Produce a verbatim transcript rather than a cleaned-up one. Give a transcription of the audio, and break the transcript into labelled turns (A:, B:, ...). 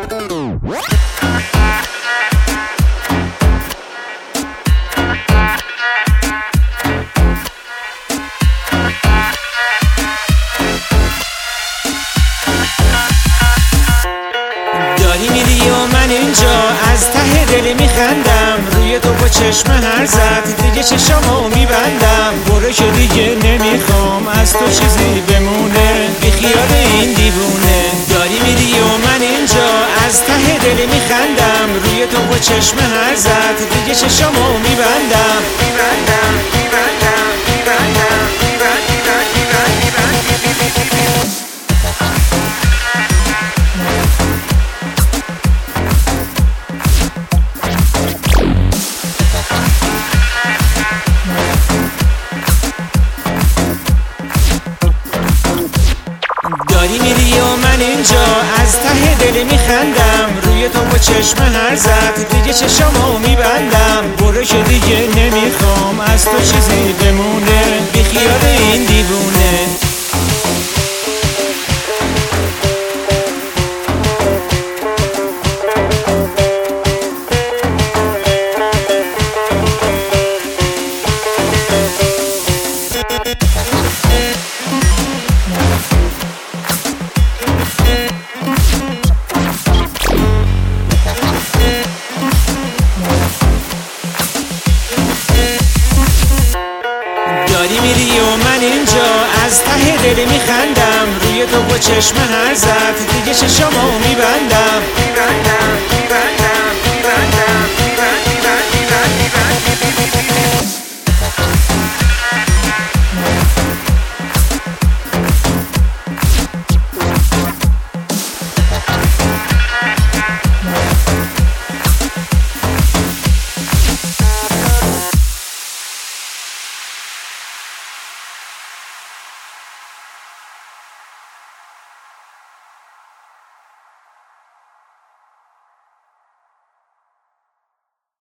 A: داری میری و من اینجا از ته دل میخندم، روی تو با چشم هر زد دیگه چشامو میبندم. برو که دیگه نمیخوام از تو چیزی بمونه، بی خیال این دیوونه. داری میری و من اینجا از ته دل میخندم، روی تو با چشم هر زد دیگه چشامو میبندم میبندم میبندم میبندم داری میری و من اینجا از ته دل میخندم، روی تو با چشم هر زد دیگه چشامو میبندم. برو که دیگه نمیخوام از تو چیزی بمونه، بی خیال این دیوونه. داری میری و من اینجا از ته دل میخندم، روی تو با چشم هر زد دیگه چشامو میبندم.